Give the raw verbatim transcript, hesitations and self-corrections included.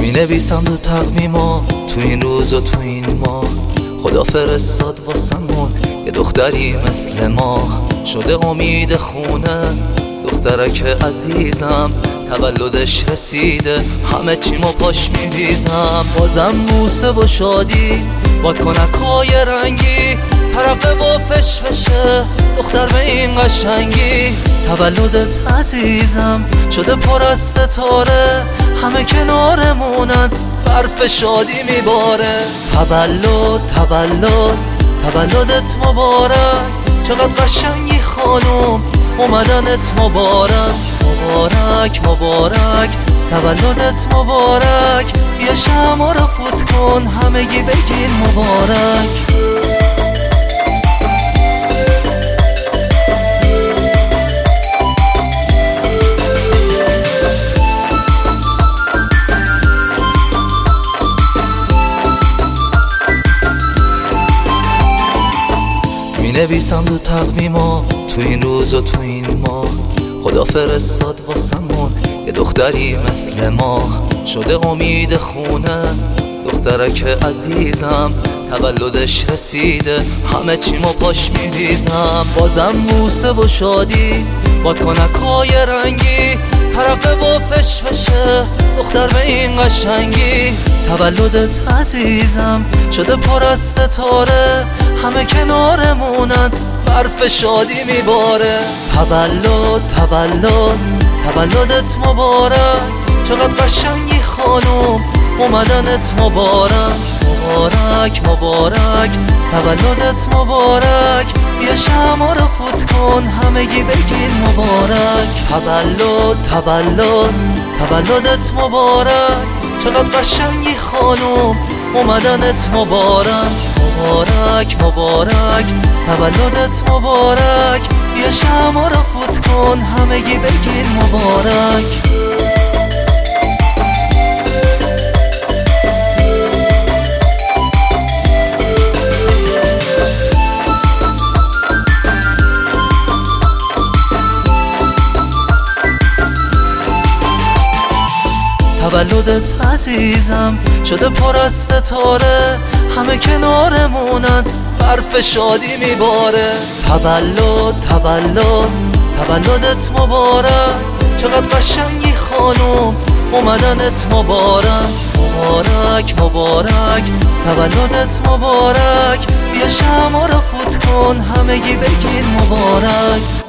می نویسم تو تقویما، تو این روز و تو این ماه خدا فرستاد واسمون یه دختری مثل ما. شده امید خونه دخترک عزیزم، تولدش رسیده همه چیمو پاش میریزم. بازم بوسه و شادی بادکنکای رنگی، ترقه و فشفشه دختر به این قشنگی. تولدت عزیزم شده پر از ستاره، همه کنارمونن برف شادی میباره. تولد تولد تولدت مبارک، چقدر قشنگی خانم اومدنت مبارک. مبارک مبارک تولدت مبارک، بیا شمع رو فوت کن همگی بگین مبارک. می نویسم تو تقویما، تو این روز و تو این ماه خدا فرستاد واسمون یه دختری مثل ما. شده امید خونه دخترک عزیزم، تولدش رسیده همه چیمو پاش میریزم. بازم بوسه و شادی بادکنکای رنگی، ترقه و فشفشه دختر به این قشنگی. تولدت عزیزم شده پر از ستاره، همه کنارمونن برف شادی میباره. تولد تولد تولدت مبارک، چقدر قشنگی خانم اومدنت مبارک. مبارک مبارک تولدت مبارک، بیا شمع رو فوت کن همگی بگین مبارک. تولد تولد تولدت مبارک، چقدر قشنگی خانم اومدنت مبارک. مبارک مبارک تولدت مبارک، بیا شمع رو فوت کن همگی بگین مبارک. تولدت عزیزم شده پر از ستاره، همه کنارمونن برف شادی میباره. تولد تولد تولدت مبارک، چقدر قشنگی خانم اومدنت مبارک. مبارک مبارک تولدت مبارک، بیا شمع رو فوت کن همگی بگین مبارک.